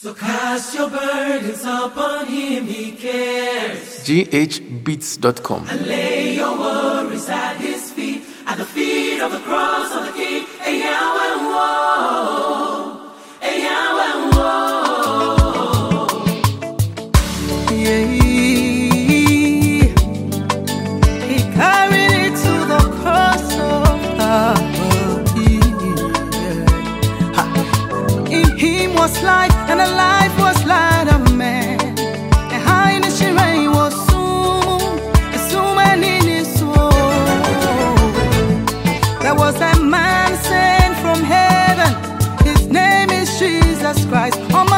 So cast your burdens upon him, he cares. GHbeats.com. And lay your worries at his feet, at the feet of the cross of the King. Hey, Yahweh, whoa. Hey, Yahweh, whoa. Yeah. He carried it to the cross of Calvary. In him was life, and the life was light of man. And high in the Shirai was soon and in his soul. There was a man sent from heaven. His name is Jesus Christ.